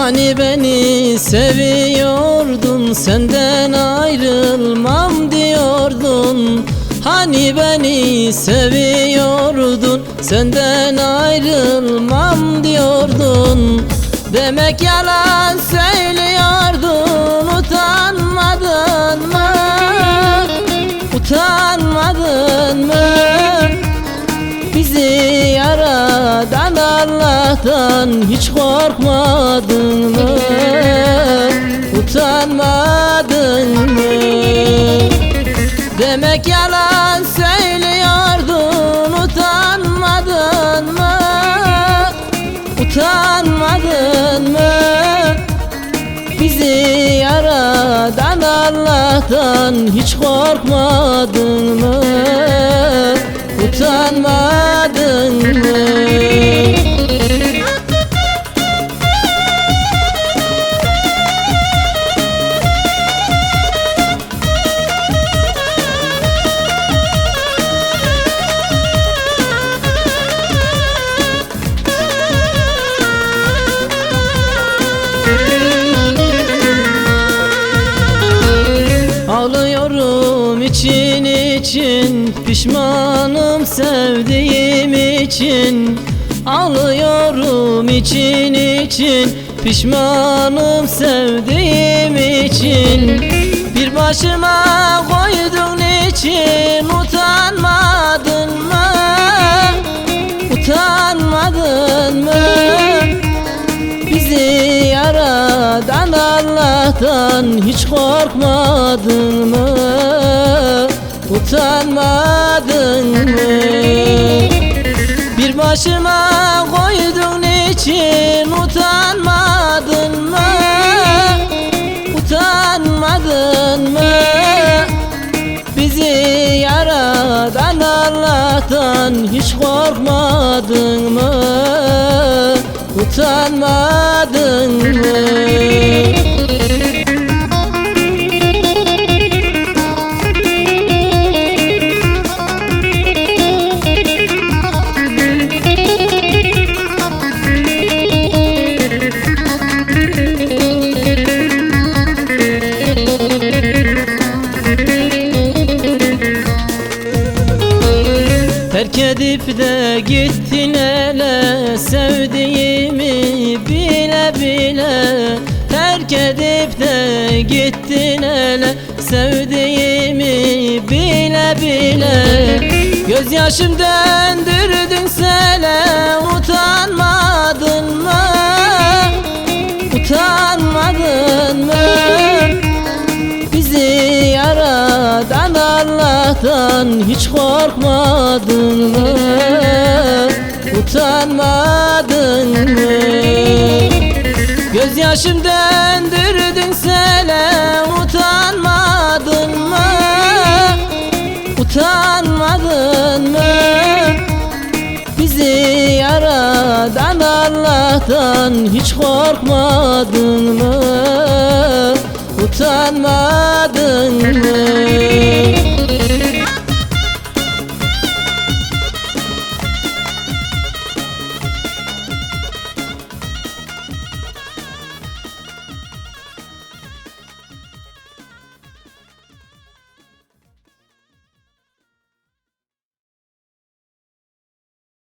Hani beni seviyordun, senden ayrılmam diyordun. Hani beni seviyordun, senden ayrılmam diyordun. Demek yalan söylüyordun, utanmadın mı? Utanmadın mı? Bizi yaradan Allah'tan hiç korkmadın mı? Utanmadın mı? Demek yalan söylüyordun, utanmadın mı? Utanmadın mı? Bizi yaradan Allah'tan hiç korkmadın mı? Utanmadın mı? Ağlıyorum için için, pişmanım sevdiğim için. Ağlıyorum için için, pişmanım sevdiğim için. Bir başıma koydun için, utanmadın mı? Utanmadın mı? Bizi yaradan Allah'tan hiç korkmadın mı? Utanmadın mı? Bir başıma koydun için, utanmadın mı? Utanmadın mı? Bizi yaradan Allah'tan hiç korkmadın mı? Utanmadın mı? Terk edip de gittin ele, sevdiğimi bile bile. Terk edip de gittin ele, sevdiğimi bile bile. Gözyaşım döndürdün sele, utanmadın mı? Utanmadın mı? Bizi yaradan Allah'tan hiç korkmadın mı? Utanmadın mı? Gözyaşım döndürdün sele, utanmadın mı? Utanmadın mı? Bizi yaradan Allah'tan hiç korkmadın mı? Utanmadın